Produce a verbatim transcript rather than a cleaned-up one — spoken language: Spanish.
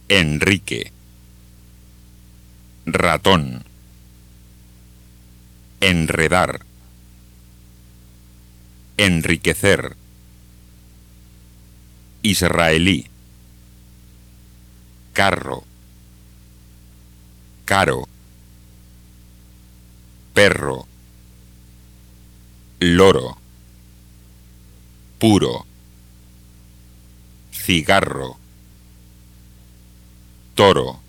Enrique. Ratón. Enredar. Enriquecer. Israelí. Carro. Caro. Perro. Loro. Puro. Cigarro. Toro.